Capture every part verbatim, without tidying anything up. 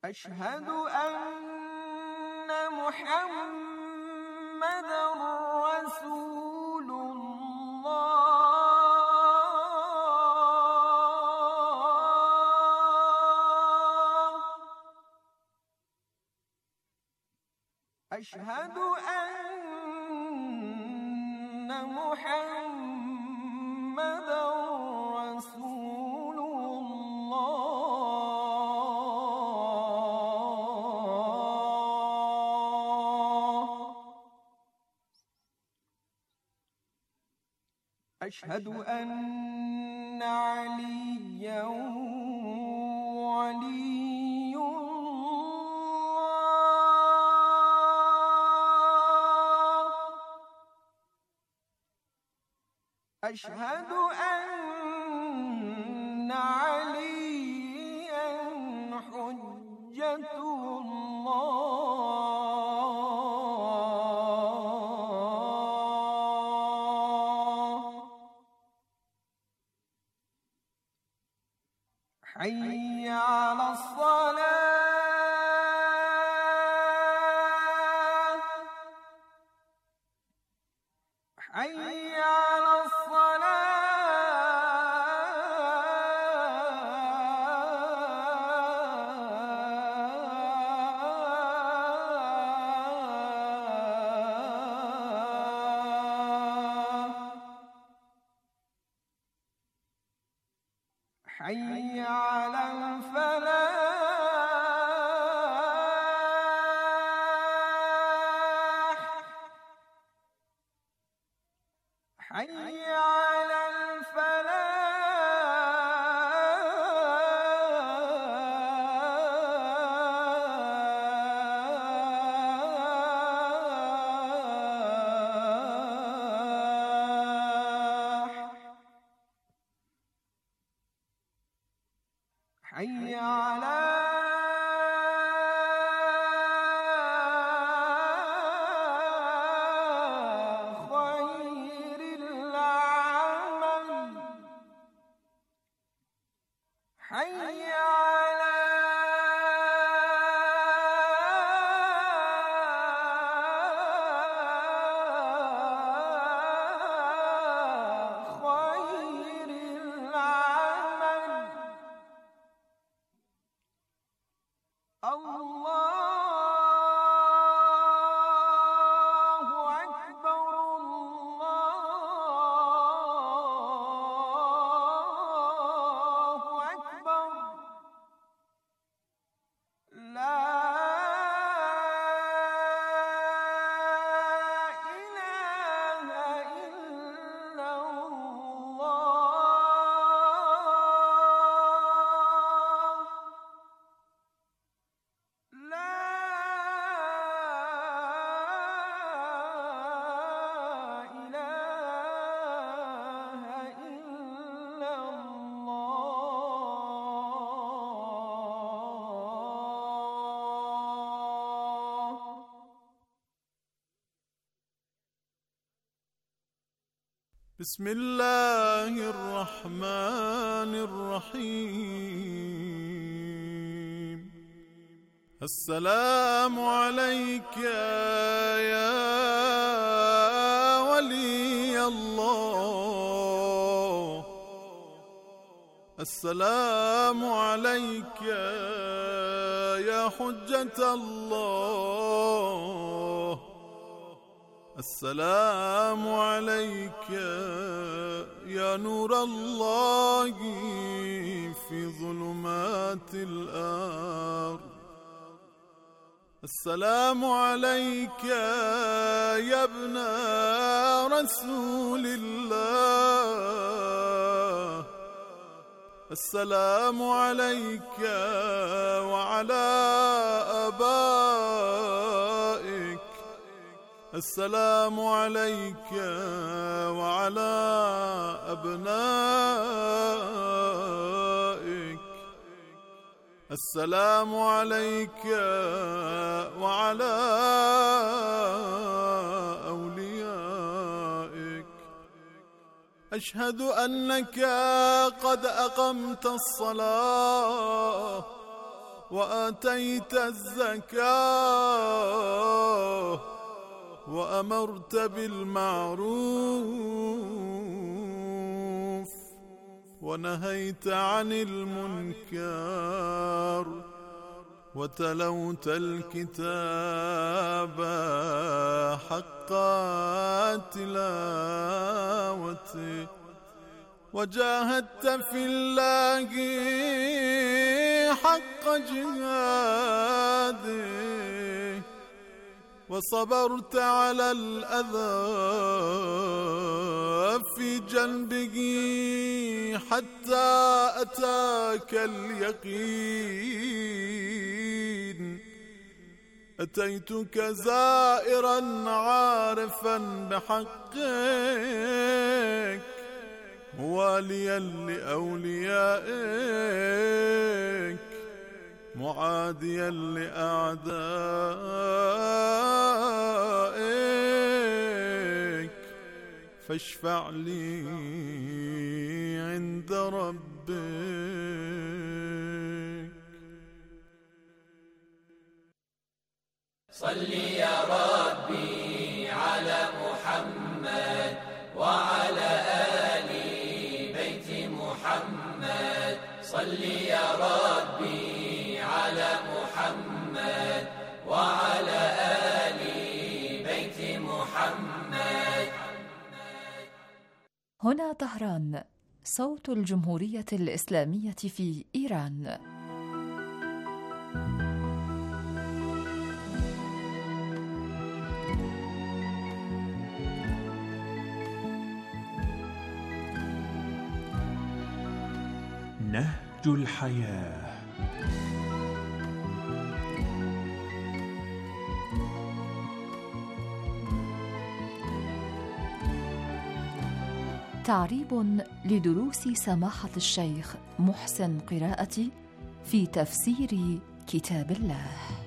أشهد أن محمدًا رسول الله. أشهد أن محمدًا رسول الله. أشهد أن عليًّا ولي الله. أشهد أن عليًّا حجة الله. حي على الصلاة. حي على الصلاة. حي على الفلاح. حي على الفلاح. حي على خير العمل. حي على خير العمل. الله أكبر. الله أكبر. لا إله إلا الله. لا إله إلا الله. بسم الله الرحمن الرحيم. السلام عليك يا ولي الله. السلام عليك يا حجة الله. السلام عليك يا نور الله في ظلمات الأرض. السلام عليك يا ابن رسول الله. السلام عليك وعلى آبائك. السلام عليك وعلى أبنائك. السلام عليك وعلى أوليائك. أشهد أنك قد أقمت الصلاة وآتيت الزكاة وأمرت بالمعروف ونهيت عن المنكر وتلوت الكتاب حق تلاوته وجاهدت في الله حق جهاده وصبرت على الأذى في جنبه حتى أتاك اليقين. أتيتك زائرا عارفا بحقك مواليا لأوليائك معاديا لأعدائك فاشفع لي عند ربك. صل يا ربي على محمد وعلى آل بيت محمد. صل يا ربي على محمد وعلى آل بيت محمد. هنا طهران، صوت الجمهورية الإسلامية في إيران. نهج الحياة. تعريب لدروس سماحة الشيخ محسن قراءتي في تفسير كتاب الله.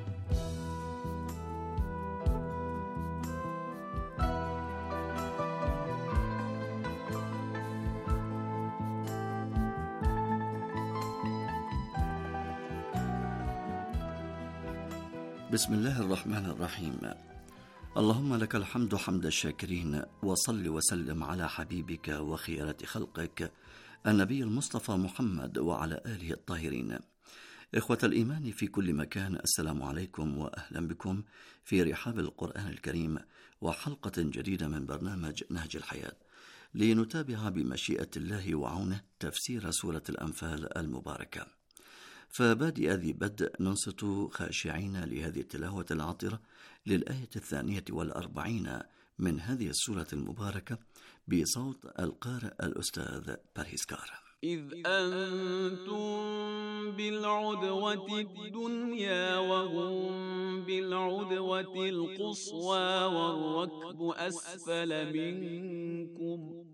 بسم الله الرحمن الرحيم. اللهم لك الحمد حمد الشاكرين، وصل وسلم على حبيبك وخيرة خلقك النبي المصطفى محمد وعلى آله الطاهرين. إخوة الإيمان في كل مكان، السلام عليكم وأهلا بكم في رحاب القرآن الكريم وحلقة جديدة من برنامج نهج الحياة، لنتابع بمشيئة الله وعونه تفسير سورة الأنفال المباركة. فبادئ ذي بدء ننصت خاشعين لهذه التلاوة العطرة للآية الثانية والأربعين من هذه السورة المباركة بصوت القارئ الأستاذ بارهيسكار. إذ أنتم بالعدوة الدنيا وهم بالعدوة القصوى والركب أسفل منكم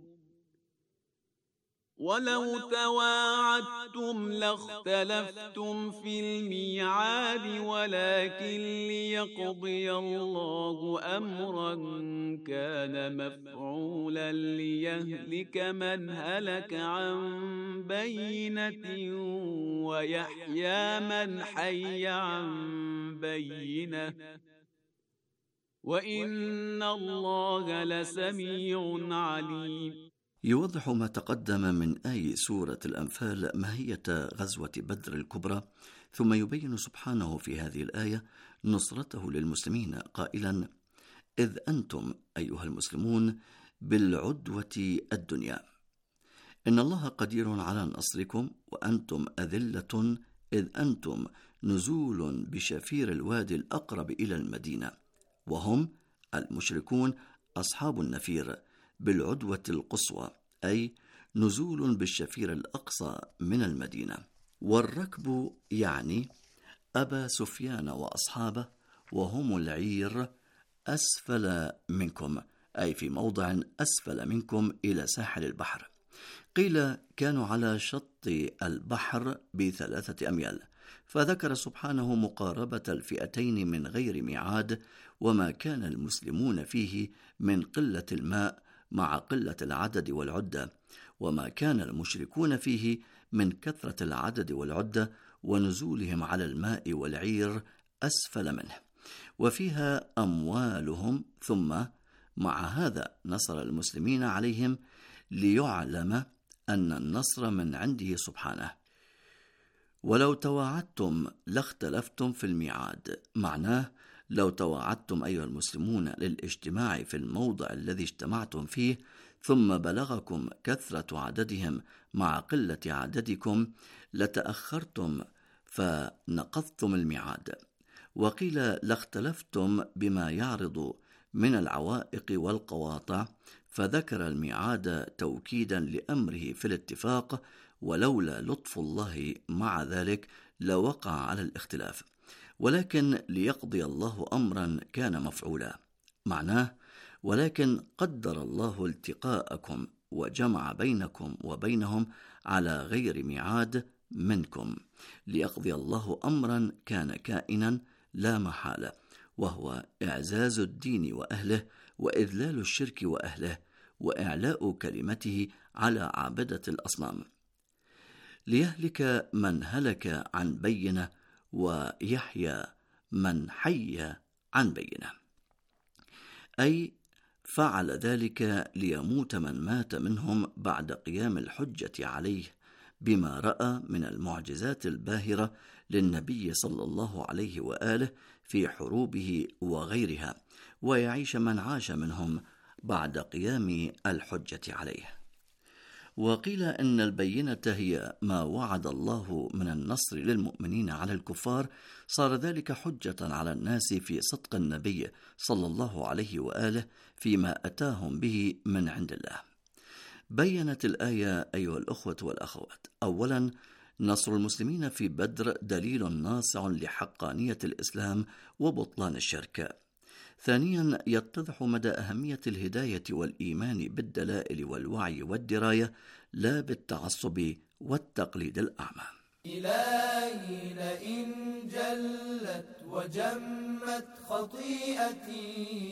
ولو تواعدتم لاختلفتم في الميعاد ولكن ليقضي الله أمرا كان مفعولا ليهلك من هلك عن بينة ويحيى من حي عن بينة وإن الله لسميع عليم. يوضح ما تقدم من آي سورة الأنفال ماهية غزوة بدر الكبرى، ثم يبين سبحانه في هذه الآية نصرته للمسلمين قائلا: إذ أنتم أيها المسلمون بالعدوة الدنيا، إن الله قدير على نصركم وأنتم أذلة، إذ أنتم نزول بشفير الوادي الأقرب إلى المدينة، وهم المشركون أصحاب النفير بالعدوة القصوى، أي نزول بالشفير الأقصى من المدينة. والركب يعني أبا سفيان وأصحابه، وهم العير أسفل منكم، أي في موضع أسفل منكم إلى ساحل البحر. قيل كانوا على شط البحر بثلاثة أميال، فذكر سبحانه مقاربة الفئتين من غير ميعاد، وما كان المسلمون فيه من قلة الماء مع قلة العدد والعدة، وما كان المشركون فيه من كثرة العدد والعدة ونزولهم على الماء والعير أسفل منه، وفيها أموالهم، ثم مع هذا نصر المسلمين عليهم ليعلم أن النصر من عنده سبحانه. ولو تواعدتم لاختلفتم في الميعاد، معناه لو تواعدتم أيها المسلمون للاجتماع في الموضع الذي اجتمعتم فيه ثم بلغكم كثرة عددهم مع قلة عددكم لتأخرتم فنقضتم الميعاد. وقيل لاختلفتم بما يعرض من العوائق والقواطع، فذكر الميعاد توكيدا لأمره في الاتفاق، ولولا لطف الله مع ذلك لوقع على الاختلاف، ولكن ليقضي الله أمرا كان مفعولا، معناه ولكن قدر الله التقاءكم وجمع بينكم وبينهم على غير ميعاد منكم، ليقضي الله أمرا كان كائنا لا محالة، وهو إعزاز الدين وأهله وإذلال الشرك وأهله وإعلاء كلمته على عابدة الأصنام، ليهلك من هلك عن بينه ويحيى من حي عن بينه، أي فعل ذلك ليموت من مات منهم بعد قيام الحجة عليه بما رأى من المعجزات الباهرة للنبي صلى الله عليه وآله في حروبه وغيرها، ويعيش من عاش منهم بعد قيام الحجة عليه. وقيل إن البينة هي ما وعد الله من النصر للمؤمنين على الكفار، صار ذلك حجة على الناس في صدق النبي صلى الله عليه وآله فيما أتاهم به من عند الله. بيّنت الآية أيها الأخوة والأخوات: أولا، نصر المسلمين في بدر دليل ناصع لحقانية الإسلام وبطلان الشرك. ثانيا، يتضح مدى أهمية الهداية والإيمان بالدلائل والوعي والدراية، لا بالتعصب والتقليد الأعمى. إلهي لئن جلت وجمت خطيئتي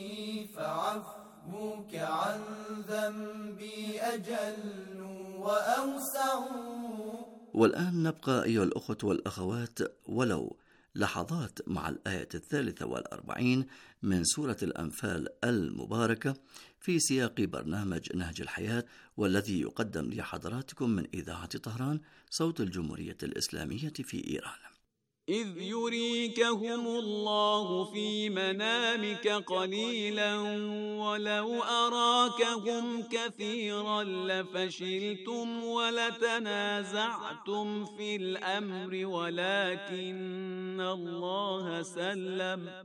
فعفوك عن ذنبي أجل وأوسع. والآن نبقى أيها الأخوة والأخوات ولو لحظات مع الآية الثالثة والأربعين من سورة الأنفال المباركة في سياق برنامج نهج الحياة، والذي يقدم لحضراتكم من إذاعة طهران صوت الجمهورية الإسلامية في إيران. إذ يريكهم الله في منامك قليلا ولو أراكهم كثيرا لفشلتم ولتنازعتم في الأمر ولكن الله سلم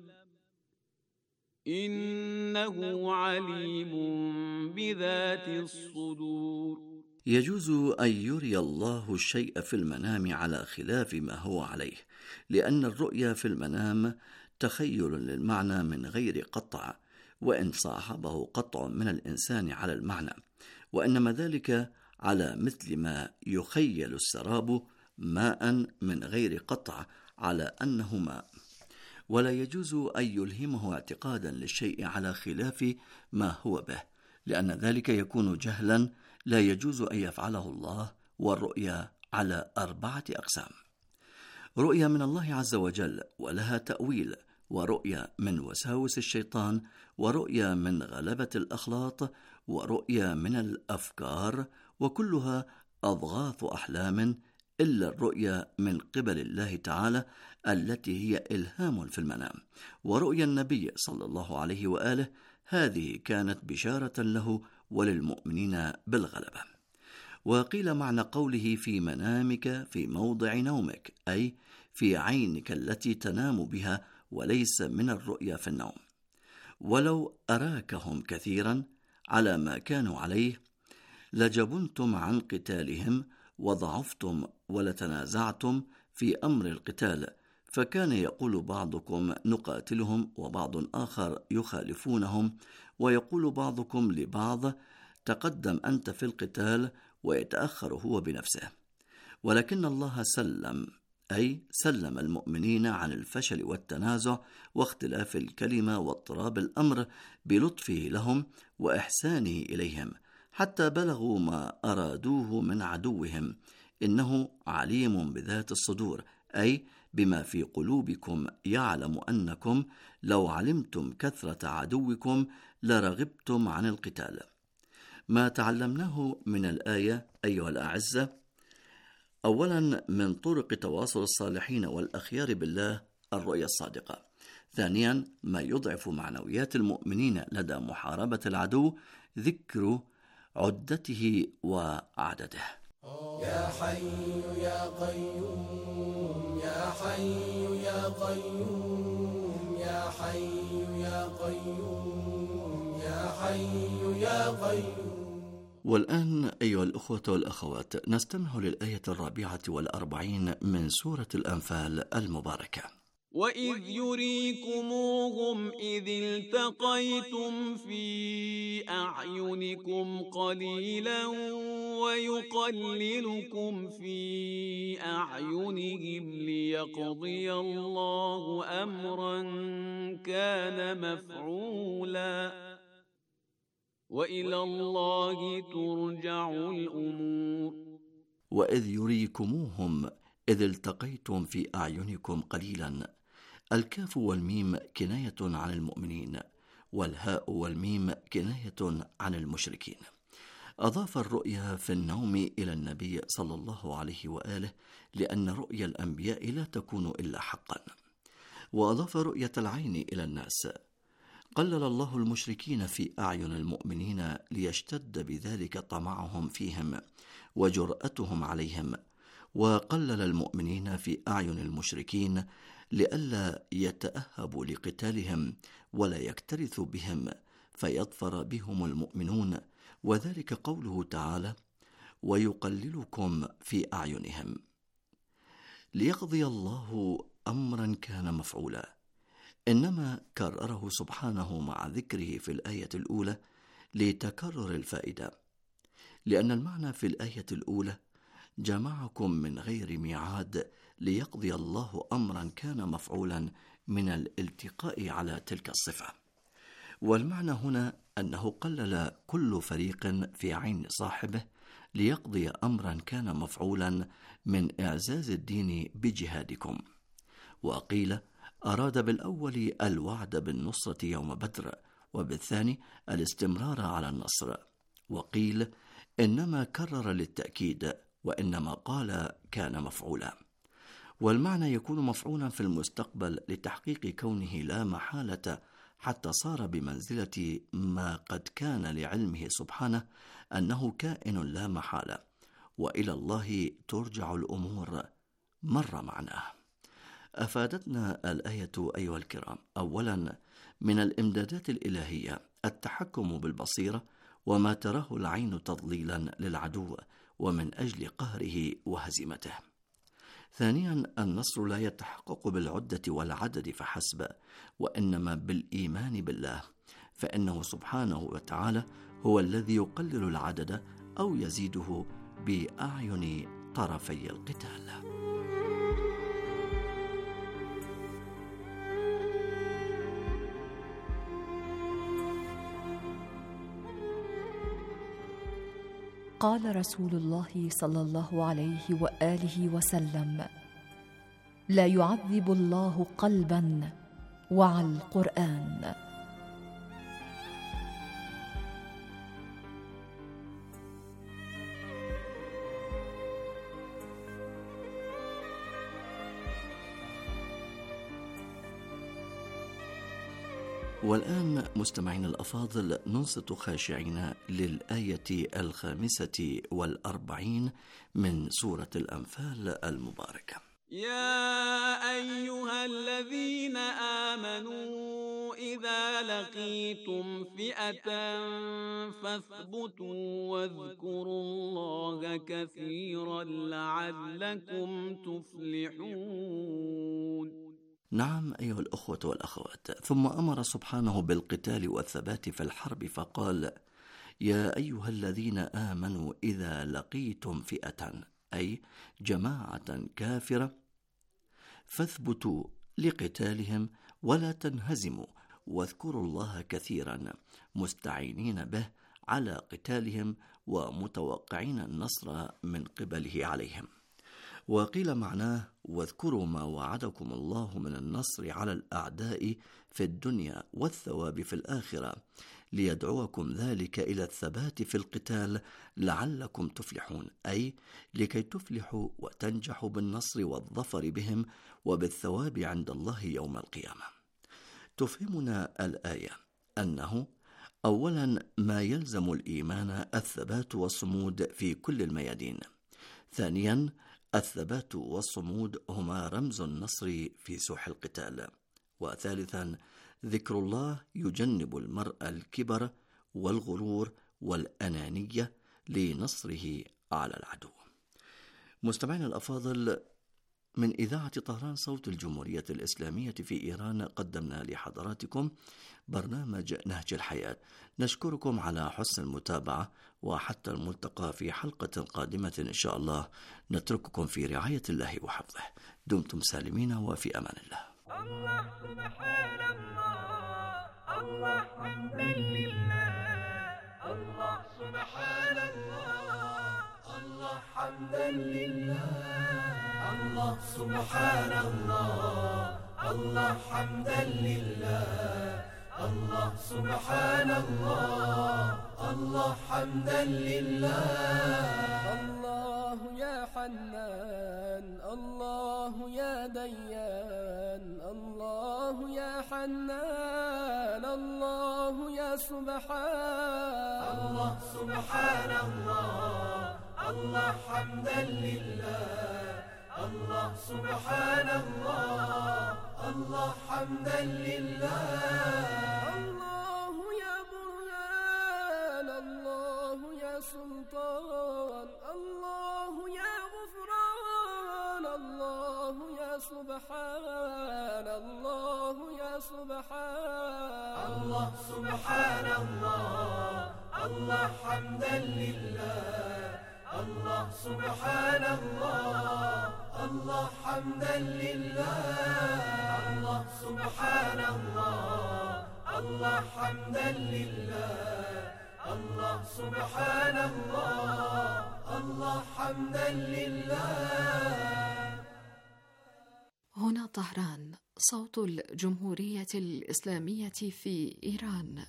إنه عليم بذات الصدور. يجوز أن يري الله الشيء في المنام على خلاف ما هو عليه، لأن الرؤيا في المنام تخيل للمعنى من غير قطع، وإن صاحبه قطع من الإنسان على المعنى، وإنما ذلك على مثل ما يخيل السراب ماء من غير قطع على أنه ماء. ولا يجوز أن يلهمه اعتقادا للشيء على خلاف ما هو به، لأن ذلك يكون جهلا لا يجوز أن يفعله الله. والرؤيا على أربعة أقسام: رؤيا من الله عز وجل ولها تأويل، ورؤيا من وساوس الشيطان، ورؤيا من غلبة الأخلاط، ورؤيا من الأفكار، وكلها أضغاث أحلام إلا الرؤيا من قبل الله تعالى التي هي إلهام في المنام. ورؤيا النبي صلى الله عليه وآله هذه كانت بشارة له وللمؤمنين بالغلبة. وقيل معنى قوله في منامك في موضع نومك، أي في عينك التي تنام بها، وليس من الرؤيا في النوم. ولو أراكهم كثيرا على ما كانوا عليه لجبنتم عن قتالهم وضعفتم ولتنازعتم في أمر القتال، فكان يقول بعضكم نقاتلهم وبعض آخر يخالفونهم، ويقول بعضكم لبعض تقدم أنت في القتال، ويتأخر هو بنفسه. ولكن الله سلم، أي سلم المؤمنين عن الفشل والتنازع واختلاف الكلمة واضطراب الأمر بلطفه لهم وإحسانه إليهم، حتى بلغوا ما أرادوه من عدوهم، إنه عليم بذات الصدور، أي بما في قلوبكم، يعلم أنكم لو علمتم كثرة عدوكم لرغبتم عن القتال. ما تعلمناه من الآية أيها الأعزة: أولا من طرق تواصل الصالحين والأخيار بالله الرؤية الصادقة. ثانيا ما يضعف معنويات المؤمنين لدى محاربة العدو ذكر عدته وعدده. يا حي يا قيوم يا حي يا قيوم يا حي يا قيوم يا حي يا قيوم. والآن أيها الأخوة والأخوات نستمع للآية الرابعة والأربعين من سورة الأنفال المباركة. وإذ يريكموهم إذ التقيتم في أعينكم قليلا ويقللكم في أعينهم ليقضي الله أمرا كان مفعولا وإلى الله ترجع الأمور. وإذ يريكموهم إذ التقيتم في أعينكم قليلا. الكاف والميم كناية عن المؤمنين، والهاء والميم كناية عن المشركين. أضاف الرؤيا في النوم إلى النبي صلى الله عليه وآله لأن رؤيا الأنبياء لا تكون إلا حقا. وأضاف رؤية العين إلى الناس. قلل الله المشركين في أعين المؤمنين ليشتد بذلك طمعهم فيهم وجرأتهم عليهم، وقلل المؤمنين في أعين المشركين لئلا يتأهبوا لقتالهم ولا يكترثوا بهم فيظفر بهم المؤمنون، وذلك قوله تعالى: ويقللكم في أعينهم. ليقضي الله أمرا كان مفعولا، إنما كرره سبحانه مع ذكره في الآية الأولى لتكرر الفائدة، لأن المعنى في الآية الأولى جمعكم من غير ميعاد ليقضي الله أمرا كان مفعولا من الالتقاء على تلك الصفة، والمعنى هنا أنه قلل كل فريق في عين صاحبه ليقضي أمرا كان مفعولا من إعزاز الدين بجهادكم. وقيل أراد بالأول الوعد بالنصرة يوم بدر، وبالثاني الاستمرار على النصر. وقيل إنما كرر للتأكيد، وإنما قال كان مفعولا. والمعنى يكون مفعولا في المستقبل لتحقيق كونه لا محالة، حتى صار بمنزلة ما قد كان لعلمه سبحانه أنه كائن لا محالة، وإلى الله ترجع الأمور مر معناه. أفادتنا الآية أيها الكرام أولا من الإمدادات الإلهية التحكم بالبصيرة وما تراه العين تضليلا للعدو ومن أجل قهره وهزيمته. ثانيا النصر لا يتحقق بالعدة والعدد فحسب، وإنما بالإيمان بالله، فإنه سبحانه وتعالى هو الذي يقلل العدد أو يزيده بأعين طرفي القتال. قال رسول الله صلى الله عليه وآله وسلم: لا يعذب الله قلبا وعى القرآن. والآن مستمعين الأفاضل ننصت خاشعين للآية الخامسة والأربعين من سورة الأنفال المباركة. يا أيها الذين آمنوا إذا لقيتم فئة فاثبتوا واذكروا الله كثيرا لعلكم تفلحون. نعم أيها الأخوة والأخوات، ثم أمر سبحانه بالقتال والثبات في الحرب فقال: يا أيها الذين آمنوا إذا لقيتم فئة، أي جماعة كافرة، فاثبتوا لقتالهم ولا تنهزموا، واذكروا الله كثيرا مستعينين به على قتالهم ومتوقعين النصر من قبله عليهم. وقيل معناه: واذكروا ما وعدكم الله من النصر على الأعداء في الدنيا والثواب في الآخرة، ليدعوكم ذلك إلى الثبات في القتال لعلكم تفلحون، أي لكي تفلحوا وتنجحوا بالنصر والظفر بهم وبالثواب عند الله يوم القيامة. تفهمنا الآية أنه أولا ما يلزم الإيمان الثبات والصمود في كل الميادين. ثانيا الثبات والصمود هما رمز النصر في سوح القتال. وثالثا ذكر الله يجنب المرء الكبر والغرور والأنانية لنصره على العدو. مستمعينا الأفاضل، من إذاعة طهران صوت الجمهورية الإسلامية في إيران قدمنا لحضراتكم برنامج نهج الحياة. نشكركم على حسن المتابعة، وحتى الملتقى في حلقة قادمة إن شاء الله. نترككم في رعاية الله وحفظه. دمتم سالمين وفي أمان الله. الله سبحان الله، الله حمدا لله، الله سبحان الله، الله حمدا لله، الله سبحان الله، الله حمدا لله، الله سبحان الله، الله حمدا لله. الله يا حنان، الله يا ديان، الله يا حنان، الله يا سبحان، الله سبحان الله، الله حمدا لله، الله سبحان الله، الله حمدا لله. الله يا برهان، الله يا سلطان، الله يا غفران، الله يا سبحان، الله يا سبحان، الله سبحان الله، الله حمدا لله، الله سبحان الله، الله حمدا لله، الله سبحان الله، الله حمدا لله، الله سبحان الله، الله حمدا لله. هنا طهران، صوت الجمهورية الإسلامية في إيران.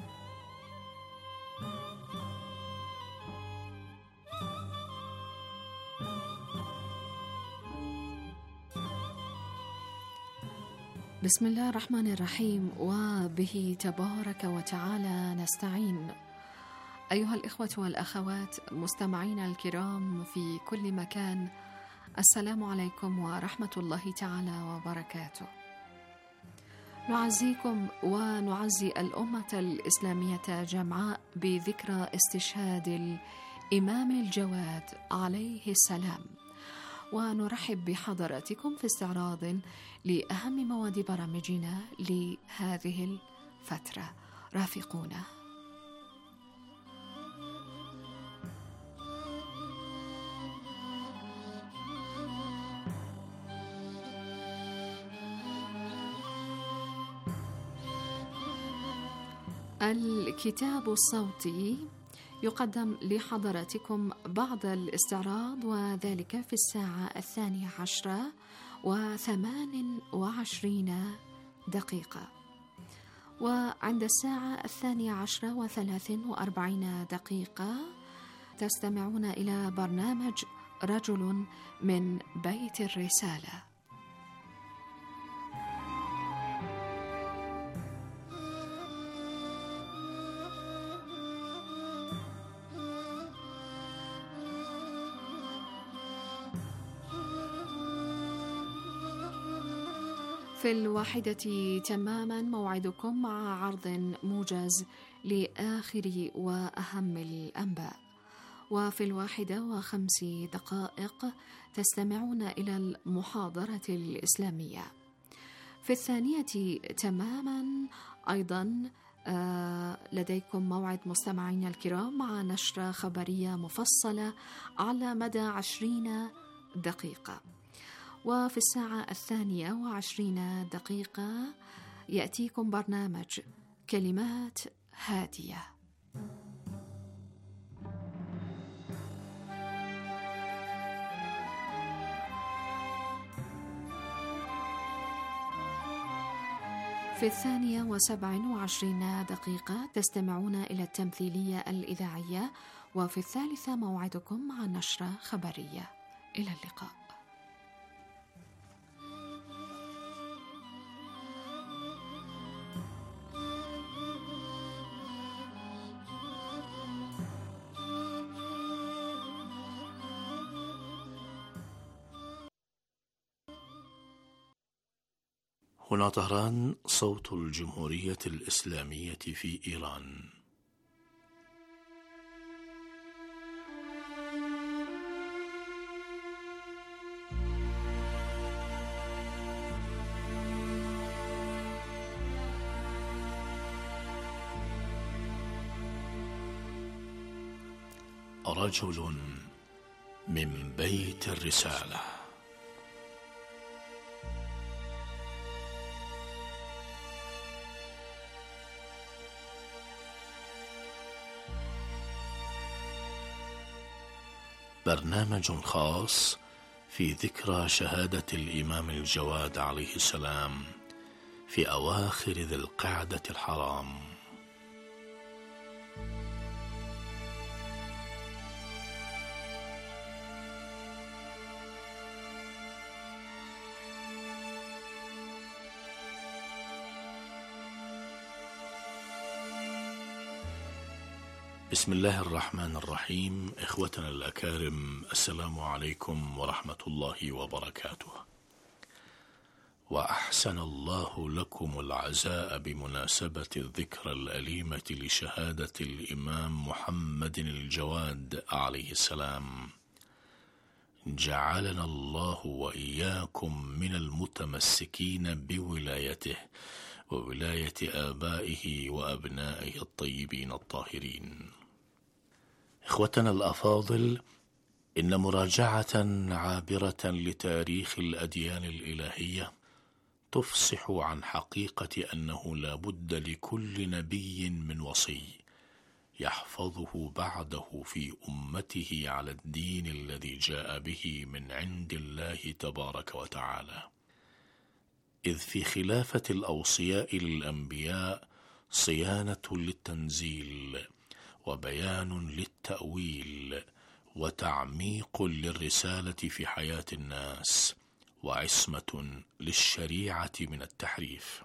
بسم الله الرحمن الرحيم، وبه تبارك وتعالى نستعين. أيها الإخوة والأخوات مستمعينا الكرام في كل مكان، السلام عليكم ورحمة الله تعالى وبركاته. نعزيكم ونعزي الأمة الإسلامية جمعاء بذكرى استشهاد الإمام الجواد عليه السلام، ونرحب بحضراتكم في استعراض لأهم مواد برامجنا لهذه الفترة. رافقونا. الكتاب الصوتي يقدم لحضراتكم بعض الاستعراض، وذلك في الساعة الثانية عشرة وثمان وعشرين دقيقة، وعند الساعة الثانية عشرة وثلاث وأربعين دقيقة تستمعون إلى برنامج رجل من بيت الرسالة. في الواحدة تماما موعدكم مع عرض موجز لآخر وأهم الأنباء، وفي الواحدة وخمس دقائق تستمعون إلى المحاضرة الإسلامية. في الثانية تماما أيضا لديكم موعد مستمعين الكرام مع نشرة خبرية مفصلة على مدى عشرين دقيقة. وفي الساعة الثانية وعشرين دقيقة يأتيكم برنامج كلمات هادية. في الثانية وسبع وعشرين دقيقة تستمعون إلى التمثيلية الإذاعية، وفي الثالثة موعدكم مع نشرة خبرية. إلى اللقاء. هنا طهران، صوت الجمهورية الإسلامية في إيران. رجل من بيت الرسالة. برنامج خاص في ذكرى شهادة الإمام الجواد عليه السلام في أواخر ذي القعدة الحرام. بسم الله الرحمن الرحيم. إخوتنا الأكارم، السلام عليكم ورحمة الله وبركاته. وأحسن الله لكم العزاء بمناسبة الذكرى الأليمة لشهادة الإمام محمد الجواد عليه السلام. جعلنا الله وإياكم من المتمسكين بولايته وولاية آبائه وأبنائه الطيبين الطاهرين. إخوتنا الأفاضل، إن مراجعة عابرة لتاريخ الأديان الإلهية تفصح عن حقيقة أنه لا بد لكل نبي من وصي يحفظه بعده في أمته على الدين الذي جاء به من عند الله تبارك وتعالى، إذ في خلافة الأوصياء للأنبياء صيانة للتنزيل وبيان للتأويل وتعميق للرسالة في حياة الناس وعصمة للشريعة من التحريف.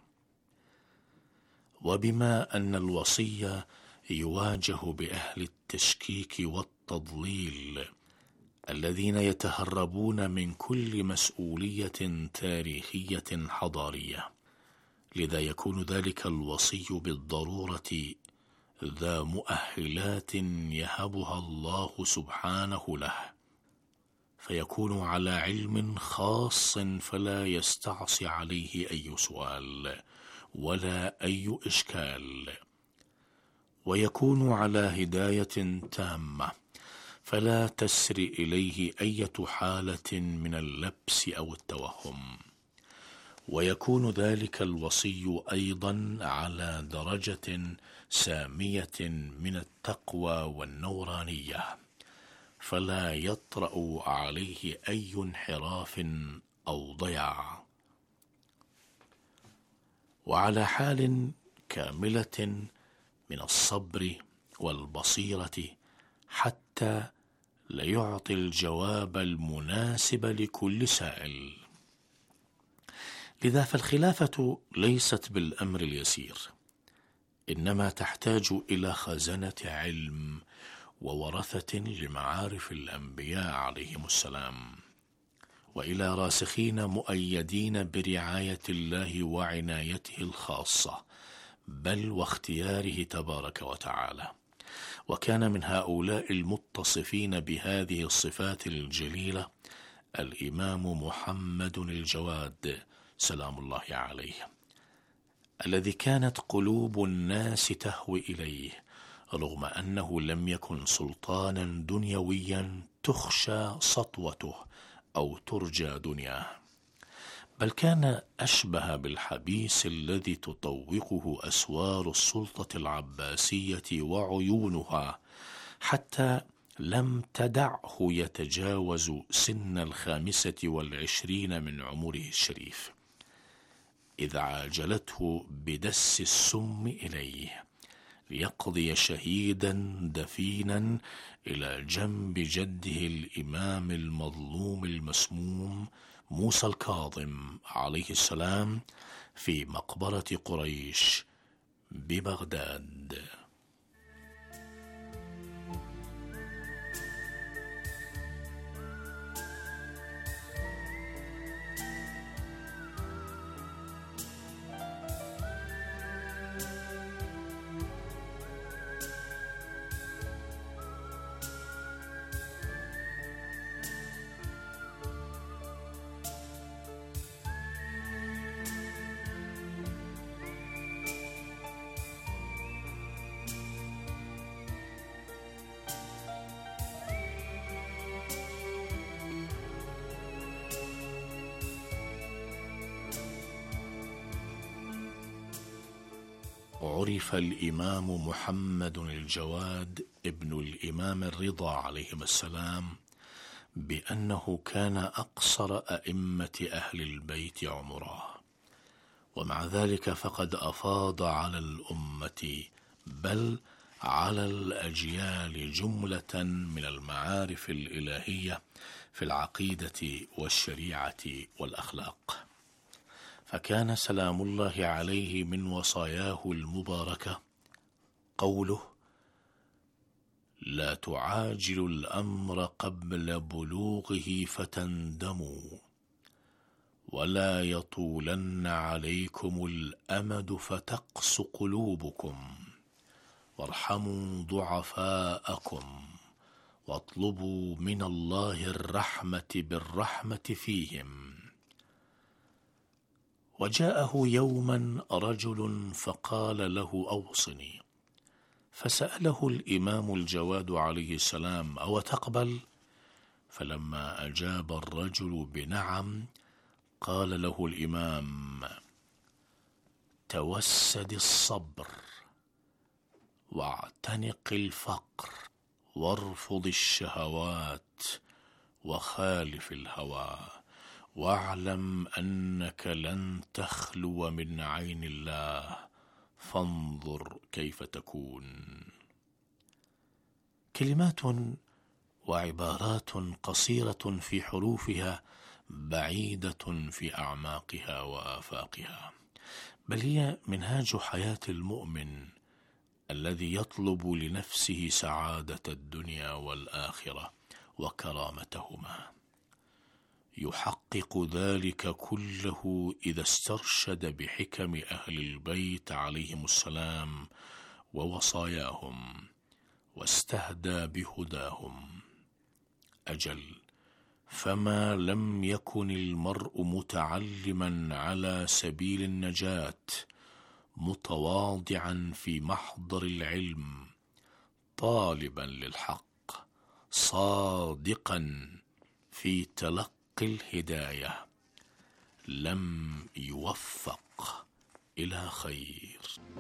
وبما أن الوصي يواجه بأهل التشكيك والتضليل الذين يتهربون من كل مسؤولية تاريخية حضارية، لذا يكون ذلك الوصي بالضرورة ذا مؤهلات يهبها الله سبحانه له، فيكون على علم خاص فلا يستعصي عليه أي سؤال ولا أي إشكال، ويكون على هداية تامة فلا تسري إليه أي حالة من اللبس أو التوهم، ويكون ذلك الوصي أيضا على درجة سامية من التقوى والنورانية، فلا يطرأ عليه أي انحراف أو ضياع، وعلى حال كاملة من الصبر والبصيرة حتى ليعطي الجواب المناسب لكل سائل. لذا فالخلافة ليست بالأمر اليسير، إنما تحتاج إلى خزنة علم وورثة لمعارف الأنبياء عليهم السلام، وإلى راسخين مؤيدين برعاية الله وعنايته الخاصة بل واختياره تبارك وتعالى. وكان من هؤلاء المتصفين بهذه الصفات الجليلة الإمام محمد الجواد سلام الله عليه، الذي كانت قلوب الناس تهوي إليه رغم أنه لم يكن سلطانا دنيويا تخشى سطوته أو ترجى دنياه، بل كان أشبه بالحبيس الذي تطوقه أسوار السلطة العباسية وعيونها حتى لم تدعه يتجاوز سن الخامسة والعشرين من عمره الشريف. إذ عاجلته بدس السم إليه ليقضي شهيدا دفينا إلى جنب جده الإمام المظلوم المسموم موسى الكاظم عليه السلام في مقبرة قريش ببغداد. عرف الإمام محمد الجواد ابن الإمام الرضا عليهما السلام بأنه كان أقصر أئمة أهل البيت عمرا، ومع ذلك فقد أفاض على الأمة بل على الأجيال جملة من المعارف الإلهية في العقيدة والشريعة والأخلاق. فكان سلام الله عليه من وصاياه المباركة قوله: لا تعاجلوا الأمر قبل بلوغه فتندموا، ولا يطولن عليكم الأمد فتقس قلوبكم، وارحموا ضعفاءكم، واطلبوا من الله الرحمة بالرحمة فيهم. وجاءه يوما رجل فقال له: أوصني. فسأله الإمام الجواد عليه السلام: أو تقبل؟ فلما أجاب الرجل بنعم قال له الإمام: توسد الصبر، واعتنق الفقر، وارفض الشهوات، وخالف الهوى، واعلم أنك لن تخلو من عين الله، فانظر كيف تكون. كلمات وعبارات قصيرة في حروفها، بعيدة في أعماقها وآفاقها، بل هي منهاج حياة المؤمن الذي يطلب لنفسه سعادة الدنيا والآخرة وكرامتهما. يحقق ذلك كله إذا استرشد بحكم أهل البيت عليهم السلام ووصاياهم، واستهدى بهداهم. أجل، فما لم يكن المرء متعلما على سبيل النجاة، متواضعا في محضر العلم، طالبا للحق، صادقا في تلقي الهداية، لم يوفق إلى خير.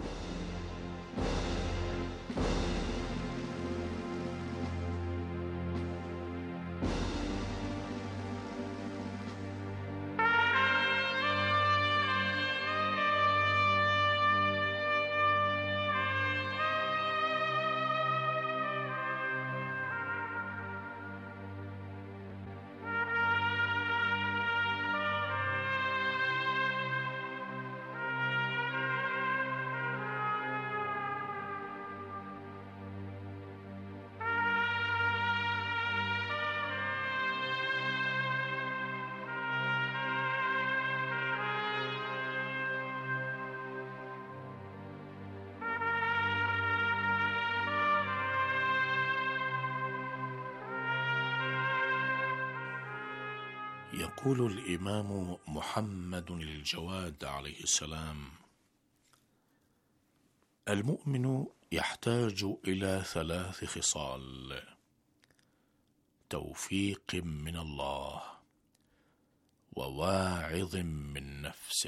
يقول الإمام محمد الجواد عليه السلام: المؤمن يحتاج إلى ثلاث خصال: توفيق من الله، وواعظ من نفسه،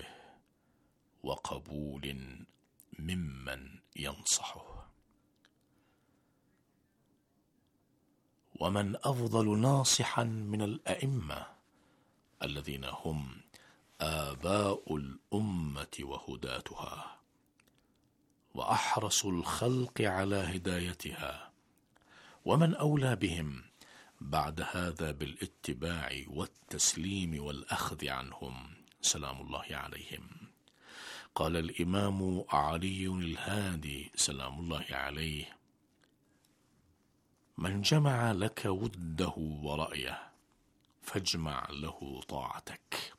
وقبول ممن ينصحه. ومن أفضل ناصحا من الأئمة الذين هم آباء الأمة وهداتها، وأحرص الخلق على هدايتها، ومن أولى بهم بعد هذا بالاتباع والتسليم والأخذ عنهم سلام الله عليهم. قال الإمام علي الهادي سلام الله عليه: من جمع لك وده ورأيه فاجمع له طاعتك.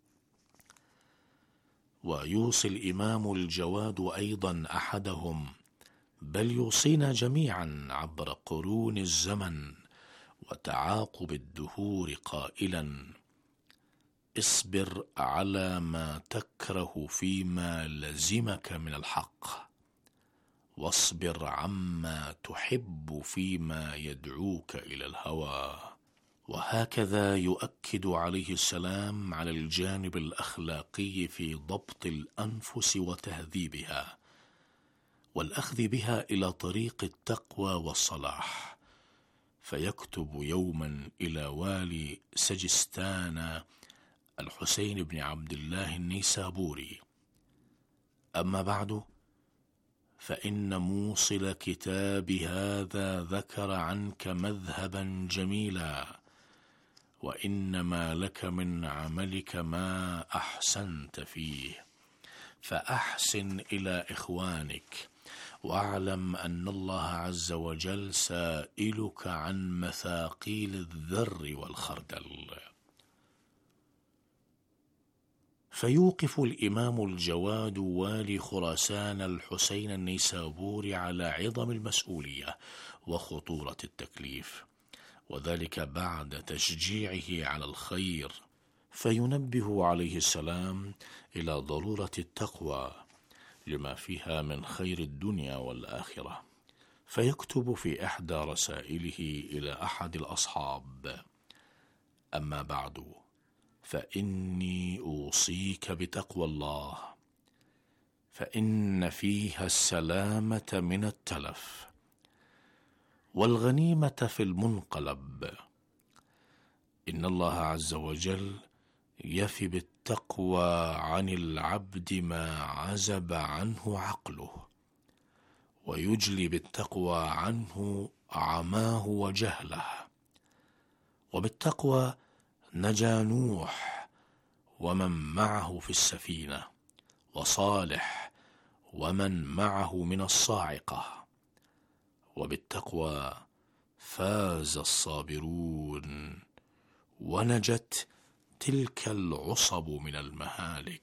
ويوصي الإمام الجواد أيضا أحدهم، بل يوصينا جميعا عبر قرون الزمن وتعاقب الدهور قائلا: اصبر على ما تكره فيما لزمك من الحق، واصبر عما تحب فيما يدعوك إلى الهوى. وهكذا يؤكد عليه السلام على الجانب الأخلاقي في ضبط الأنفس وتهذيبها والأخذ بها إلى طريق التقوى والصلاح، فيكتب يوما إلى والي سجستان الحسين بن عبد الله النيسابوري: أما بعد، فإن موصل كتاب هذا ذكر عنك مذهبا جميلا، وإنما لك من عملك ما أحسنت فيه، فأحسن إلى إخوانك، واعلم أن الله عز وجل سائلك عن مثاقيل الذر والخردل. فيوقف الإمام الجواد والي خراسان الحسين النيسابوري على عظم المسؤولية وخطورة التكليف، وذلك بعد تشجيعه على الخير، فينبه عليه السلام إلى ضرورة التقوى لما فيها من خير الدنيا والآخرة. فيكتب في إحدى رسائله إلى أحد الأصحاب: أما بعد، فإني أوصيك بتقوى الله، فإن فيها السلامة من التلف والغنيمة في المنقلب. إن الله عز وجل يفي بالتقوى عن العبد ما عزب عنه عقله، ويجلي بالتقوى عنه عماه وجهله. وبالتقوى نجا نوح ومن معه في السفينة، وصالح ومن معه من الصاعقة. وبالتقوى فاز الصابرون ونجت تلك العصب من المهالك.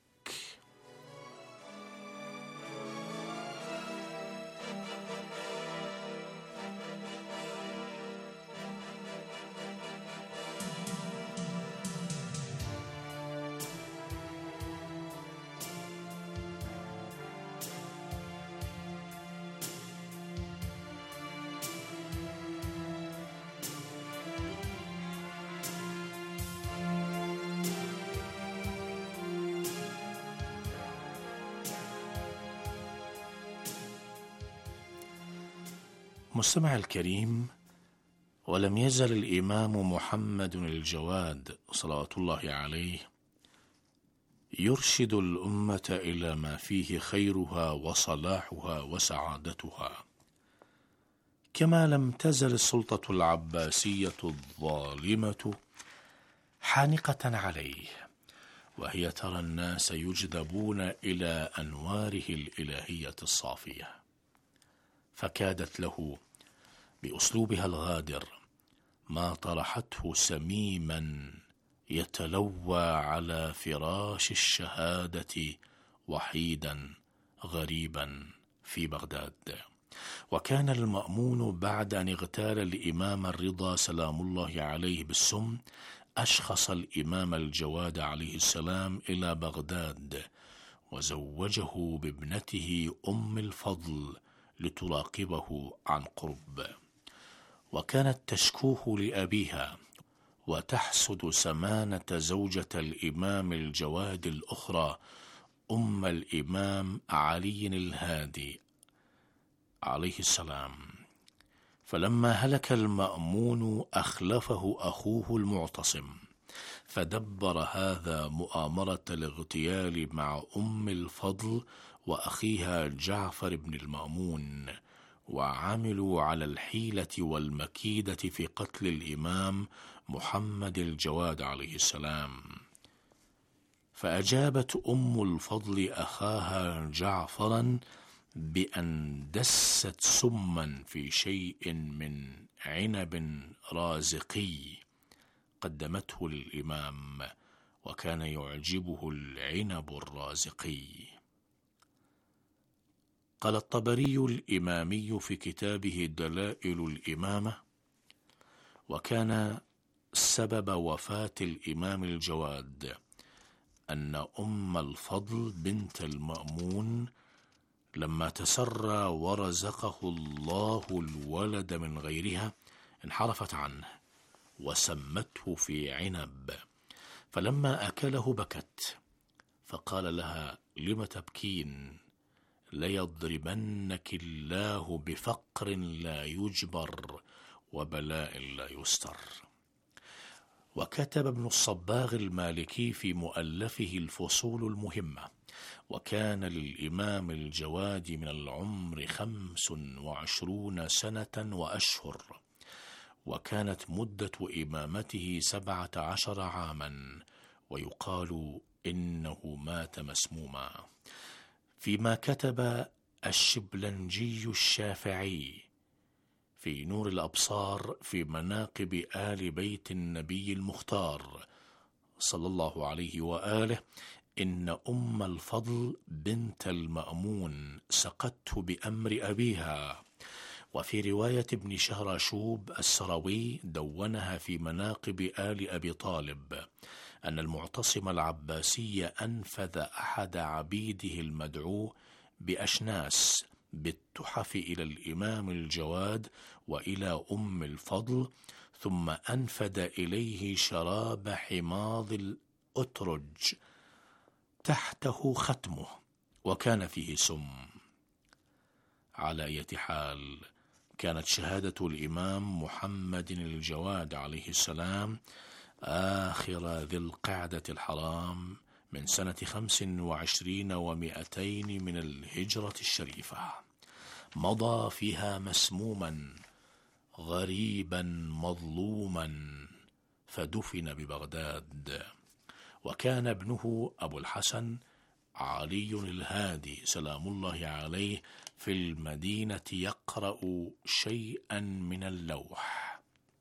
مستمع الكريم، ولم يزل الإمام محمد الجواد صلوات الله عليه يرشد الأمة إلى ما فيه خيرها وصلاحها وسعادتها، كما لم تزل السلطة العباسية الظالمة حانقة عليه، وهي ترى الناس يجذبون إلى أنواره الإلهية الصافية، فكادت له بأسلوبها الغادر ما طرحته سميما يتلوى على فراش الشهادة وحيدا غريبا في بغداد. وكان المأمون بعد أن اغتال الإمام الرضا سلام الله عليه بالسم أشخص الإمام الجواد عليه السلام إلى بغداد وزوجه بابنته أم الفضل لتراقبه عن قرب، وكانت تشكوه لأبيها وتحسد سمانة زوجة الإمام الجواد الأخرى أم الإمام علي الهادي عليه السلام. فلما هلك المأمون أخلفه أخوه المعتصم، فدبر هذا مؤامرة الاغتيال مع أم الفضل وأخيها جعفر بن المأمون، وعملوا على الحيلة والمكيدة في قتل الإمام محمد الجواد عليه السلام. فأجابت أم الفضل أخاها جعفرا بأن دست سما في شيء من عنب رازقي قدمته للإمام، وكان يعجبه العنب الرازقي. قال الطبري الإمامي في كتابه دلائل الإمامة: وكان سبب وفاة الإمام الجواد أن أم الفضل بنت المأمون لما تسرى ورزقه الله الولد من غيرها انحرفت عنه وسمته في عنب، فلما أكله بكت، فقال لها: لم تبكين؟ ليضربنك الله بفقر لا يجبر وبلاء لا يستر. وكتب ابن الصباغ المالكي في مؤلفه الفصول المهمة: وكان للإمام الجواد من العمر خمس وعشرون سنة وأشهر، وكانت مدة إمامته سبعة عشر عاما، ويقال إنه مات مسموما. فيما كتب الشبلنجي الشافعي في نور الأبصار في مناقب آل بيت النبي المختار صلى الله عليه وآله: إن أم الفضل بنت المأمون سقته بأمر أبيها. وفي رواية ابن شهراشوب السروي دونها في مناقب آل أبي طالب أن المعتصم العباسي أنفذ أحد عبيده المدعو بأشناس بالتحف إلى الإمام الجواد وإلى أم الفضل، ثم أنفد إليه شراب حماض الأترج تحته ختمه وكان فيه سم. على أي حال، كانت شهادة الإمام محمد الجواد عليه السلام آخر ذي القعدة الحرام من سنة خمس وعشرين ومئتين من الهجرة الشريفة، مضى فيها مسموما غريبا مظلوما فدفن ببغداد. وكان ابنه أبو الحسن علي الهادي سلام الله عليه في المدينة يقرأ شيئا من اللوح،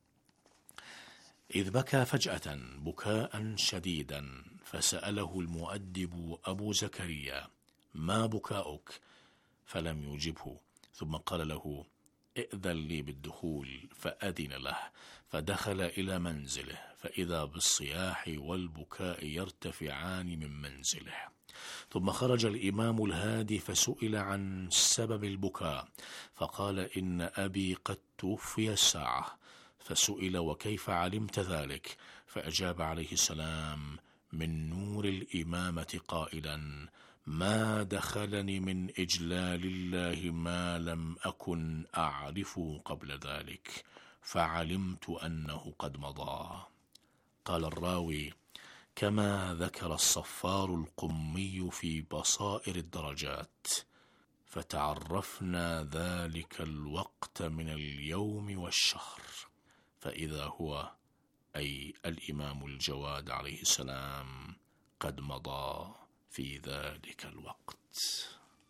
إذ بكى فجأة بكاء شديدا، فسأله المؤدب أبو زكريا: ما بكاؤك؟ فلم يجبه، ثم قال له: ائذن لي بالدخول، فأذن له، فدخل إلى منزله، فإذا بالصياح والبكاء يرتفعان من منزله. ثم خرج الإمام الهادي فسئل عن سبب البكاء، فقال: إن أبي قد توفي الساعة. فسئل: وكيف علمت ذلك؟ فأجاب عليه السلام من نور الإمامة قائلا: ما دخلني من إجلال الله ما لم أكن أعرف قبل ذلك، فعلمت أنه قد مضى. قال الراوي: كما ذكر الصفار القمي في بصائر الدرجات، فتعرفنا ذلك الوقت من اليوم والشهر، فإذا هو أي الإمام الجواد عليه السلام قد مضى في ذلك الوقت.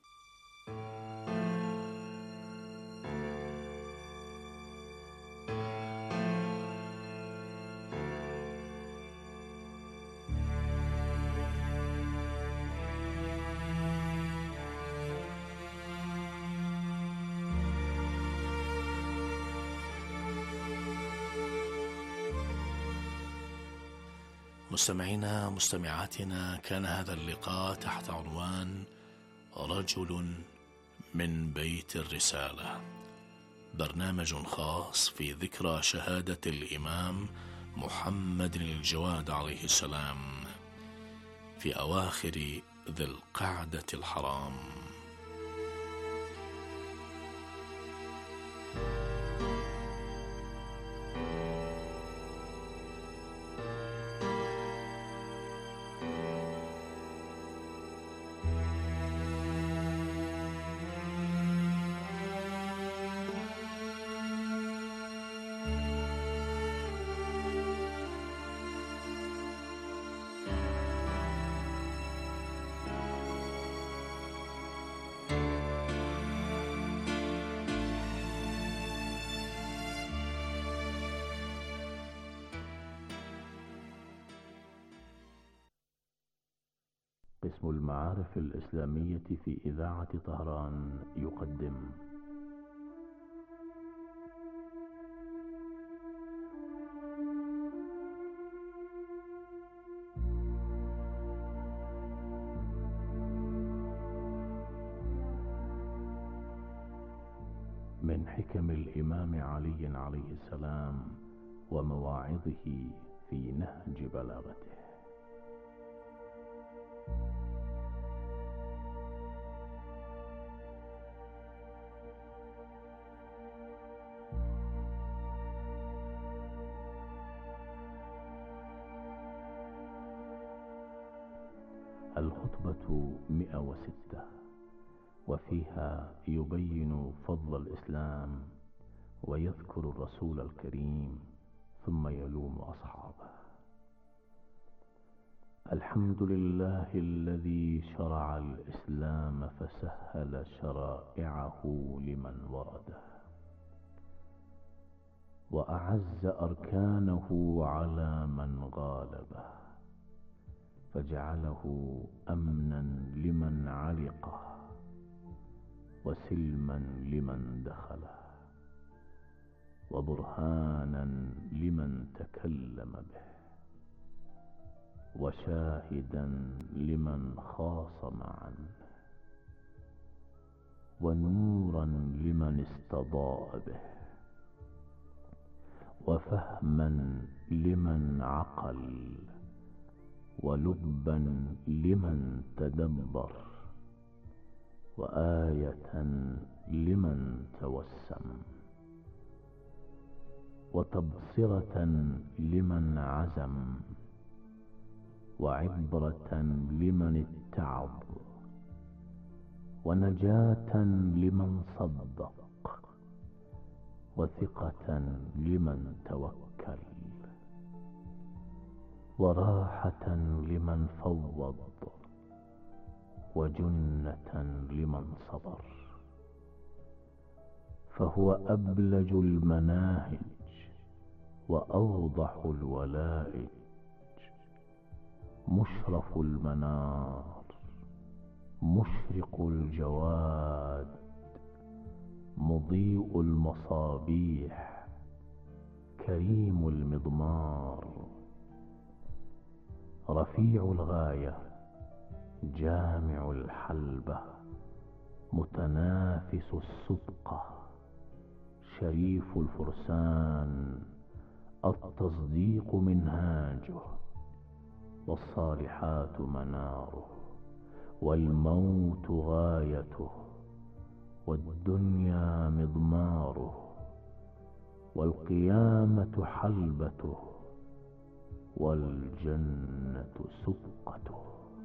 مستمعينا مستمعاتنا، كان هذا اللقاء تحت عنوان رجل من بيت الرسالة، برنامج خاص في ذكرى شهادة الإمام محمد الجواد عليه السلام في أواخر ذي القعدة الحرام. قسم المعارف الإسلامية في إذاعة طهران يقدم من حكم الإمام علي عليه السلام ومواعظه في نهج بلاغته. الخطبة مئة وستة، وفيها يبين فضل الإسلام ويذكر الرسول الكريم ثم يلوم أصحابه. الحمد لله الذي شرع الإسلام فسهل شرائعه لمن ورده، وأعز أركانه على من غالبه، فجعله أمنا لمن علقه وسلما لمن دخله، وبرهانا لمن تكلم به، وشاهدا لمن خاصم عنه، ونورا لمن استضاء به، وفهما لمن عقل، ولبا لمن تدبر، وآية لمن توسم، وتبصرة لمن عزم، وعبرة لمن اتعظ، ونجاة لمن صدق، وثقة لمن توكل، وراحة لمن فوض، وجنة لمن صبر. فهو أبلج المناهج وأوضح الولائج، مشرف المنار، مشرق الجواد، مضيء المصابيح، كريم المضمار، رفيع الغاية، جامع الحلبة، متنافس الصدقة، شريف الفرسان، التصديق منهاجه، والصالحات مناره، والموت غايته، والدنيا مضماره، والقيامة حلبته، والجنة سبقته.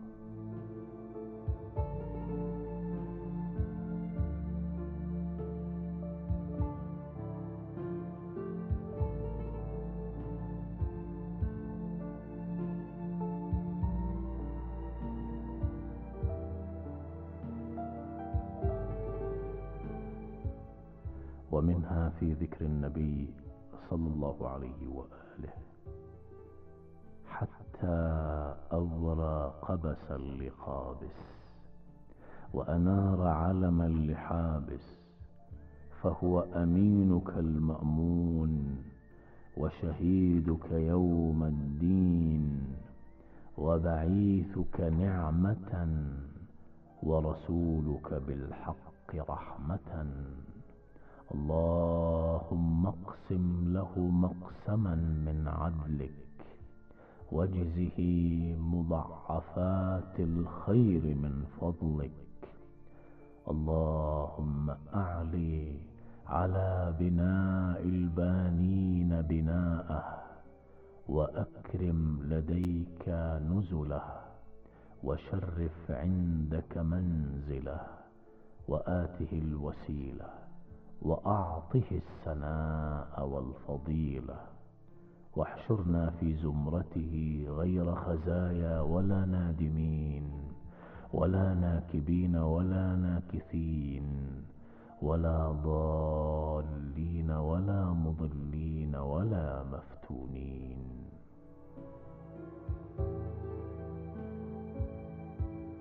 ومنها في ذكر النبي صلى الله عليه وآله: حتى أورى قبسا لقابس، وأنار علما لحابس، فهو أمينك المأمون، وشهيدك يوم الدين، وبعيثك نعمة، ورسولك بالحق رحمة. اللهم اقسم له مقسما من عدلك، واجزه مضاعفات الخير من فضلك. اللهم أعلي على بناء البانين بناءه، وأكرم لديك نزله، وشرف عندك منزله، وآته الوسيلة، وأعطه السناء والفضيلة، واحشرنا في زمرته غير خزايا ولا نادمين، ولا ناكبين ولا ناكثين، ولا ضالين ولا مضلين ولا مفتونين.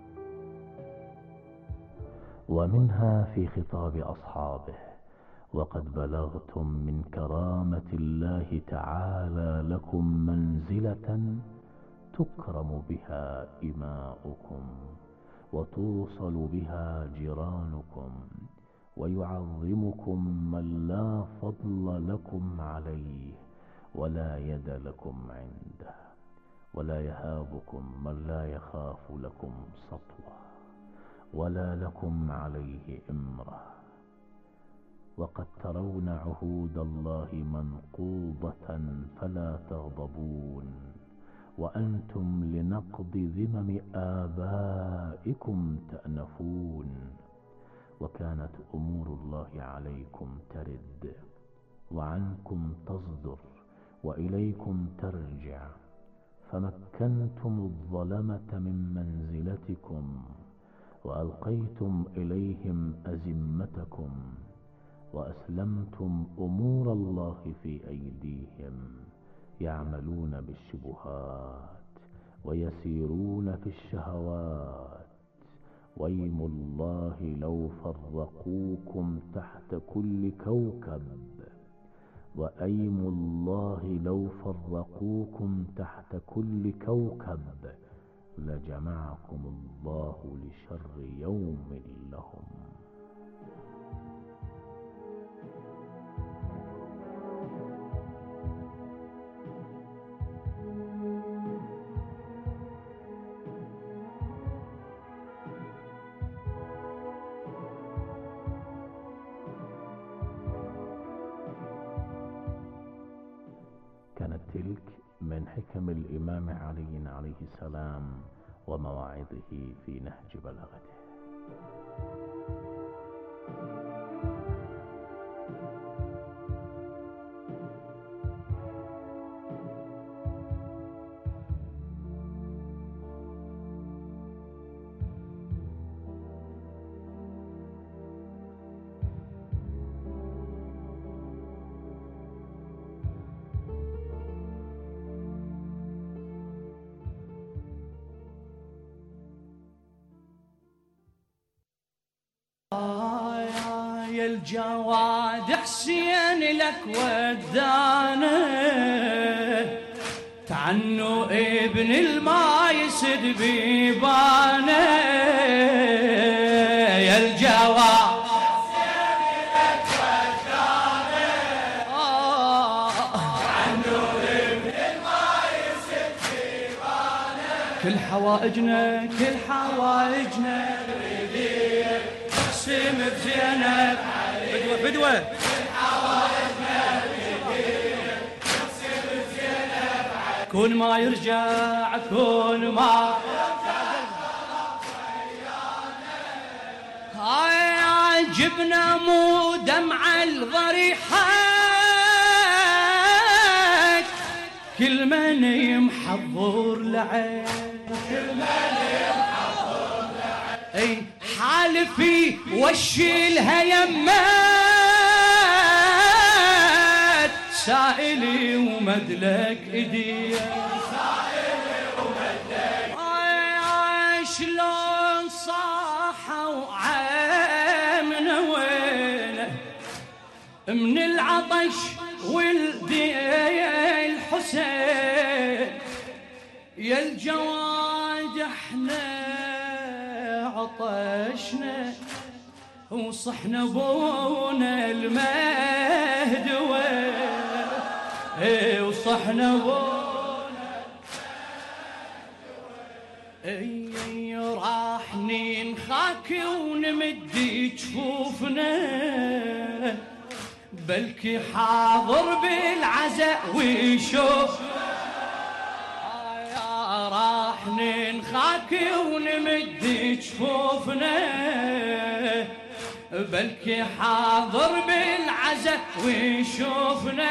ومنها في خطاب أصحابه: وقد بلغتم من كرامة الله تعالى لكم منزلة تكرم بها إماؤكم، وتوصل بها جيرانكم، ويعظمكم من لا فضل لكم عليه ولا يد لكم عنده، ولا يهابكم من لا يخاف لكم سطوة ولا لكم عليه إمرة. وقد ترون عهود الله منقوضة فلا تغضبون، وأنتم لنقض ذمم آبائكم تأنفون. وكانت أمور الله عليكم ترد، وعنكم تصدر، وإليكم ترجع، فمكنتم الظلمة من منزلتكم، وألقيتم إليهم أزمتكم، وأسلمتم أمور الله في أيديهم، يعملون بالشبهات ويسيرون في الشهوات. ويم الله لو فرقوكم تحت كل كوكب، وأيم الله لو فرقوكم تحت كل كوكب لجمعكم الله لشر يوم لهم. كانت تلك من حكم الإمام علي عليه السلام ومواعظه في نهج بلاغته. يا الجواد حسين لك ودانا، تعنو ابن الما يسد بيبانا. يا الجواد حسين لك ودانا، تعنو ابن الما يسد بيبانا. كل حوائجنا كل حوائجنا قسم بزينب بدوة بدوة كون ما يرجع كون ما هاي جبنا مو دمع الضريحات، كل من يمحضر لعين، كل من يمحضر لعين. اي حالفي وشيلها يمات، سائلي ومدلك ايدي، سائلي ومدلك. آي شلون صاحوا عامنا وينه من العطش ولدي الحسين. يا الجواد احنا عطشنا وصحنا بونا المهدوى، اي وصحنا بونا المهدوى. اي راح ننخاك ونمدي جفوفنا، بلكي حاضر بالعزاء ويشوف. راح ننخاك ونمدي جفوفنا، بلكي حاضر بالعزاء ويشوفنا.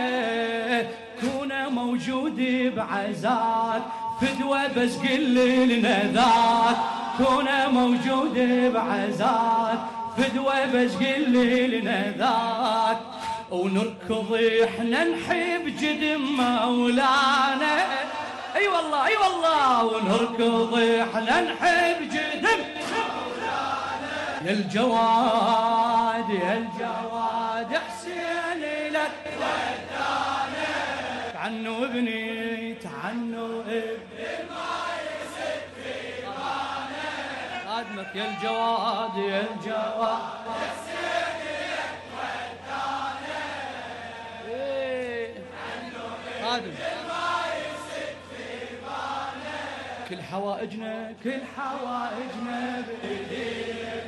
كونا موجود بعزاك فدوى بس قل لنا ذاك، كونا موجود بعزاك فدوى بس قل لنا ذاك. ونركض احنا نحب جد مولانا، اي أيوة والله اي أيوة والله. ونركض احنا نحب جد مولانا، يا الجواد يا الجواد حسين لك ودانا تعنوا ابني تعنوا ابني ما يسد في غانا خادمك يا الجواد يا الجواد حسين لك ودانا خادم كل حوائجنا كل حوائجنا بإيديك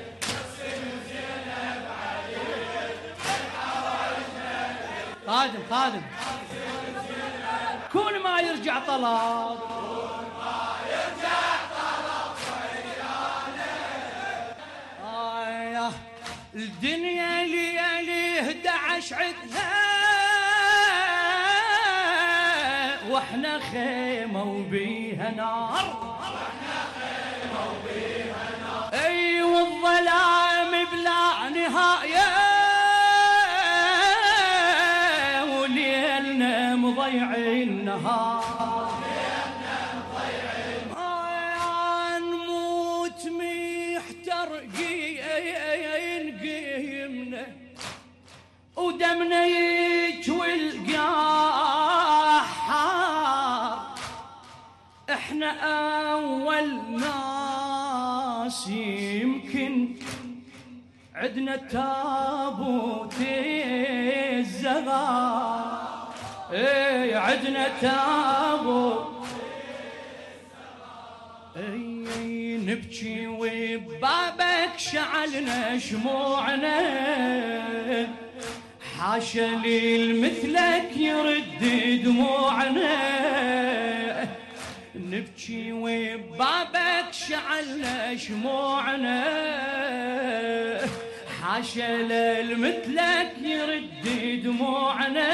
خادم خادم كون ما يرجع طلب كون ما يرجع طلب آه الدنيا ليالي إحدى عشر عدها واحنا خيمة وبيها نار واحنا خيمة وبيها نار اي والظلام بلا نهاية وليلنا مضيع النهار ليلنا مضيع النهار نموت محترقين قيمنا ودمنا يجوي القاح احنا اول ناس يمكن عدنا تابوت الزغار اي عدنا تابوت اي نبكي وبابك شعلنا شموعنا حاشا لي مثلك يرد دموعنا نبكي وبابك شعلنا شموعنا حاشا للمثلك يرد دموعنا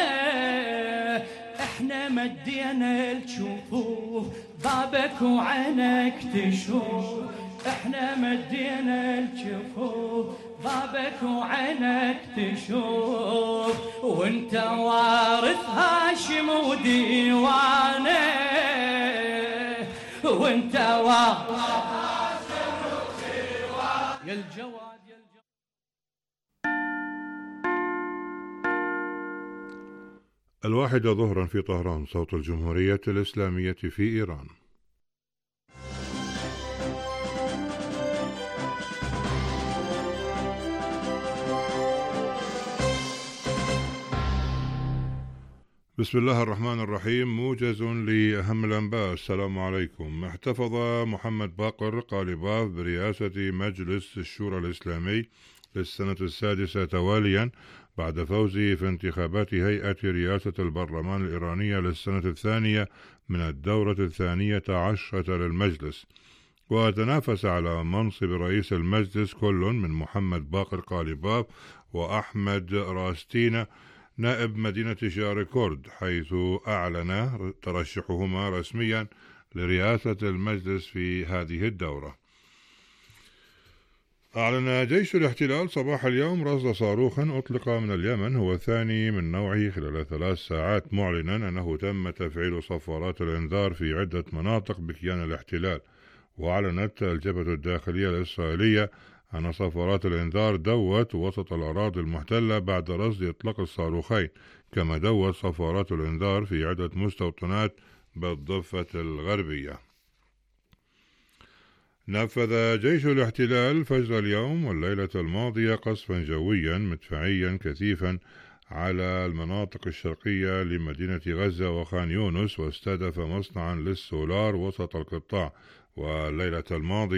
احنا مدينا الشوف بابك وعينك تشوف احنا مدينا الشوف بابك وعينك تشوف وانت وارث هاشم وديوانه وانت وارث هاشم وديوانه يا الجواد يا الجواد. الواحدة ظهرا في طهران، صوت الجمهورية الإسلامية في إيران. بسم الله الرحمن الرحيم. موجز لأهم الأنباء. السلام عليكم. احتفظ محمد باقر قالباف برئاسة مجلس الشورى الإسلامي للسنة السادسة تواليا بعد فوزه في انتخابات هيئة رئاسة البرلمان الإيرانية للسنة الثانية من الدورة الثانية عشرة للمجلس. وتنافس على منصب رئيس المجلس كل من محمد باقر قالباف وأحمد راستينا نائب مدينة شاركورد، حيث أعلن ترشحهما رسميا لرئاسة المجلس في هذه الدورة. أعلن جيش الاحتلال صباح اليوم رصد صاروخ أطلق من اليمن هو الثاني من نوعه خلال ثلاث ساعات، معلنا أنه تم تفعيل صفارات الإنذار في عدة مناطق بكيان الاحتلال. وأعلنت الجبهة الداخلية الإسرائيلية أن صفارات الإنذار دوت وسط الأراضي المحتلة بعد رصد إطلاق الصاروخين، كما دوت صفارات الإنذار في عدة مستوطنات بالضفة الغربية. نفذ جيش الاحتلال فجر اليوم والليلة الماضية قصفا جويا مدفعيا كثيفا على المناطق الشرقية لمدينة غزة وخان يونس، واستهدف مصنعا للسولار وسط القطاع. والليلة الماضية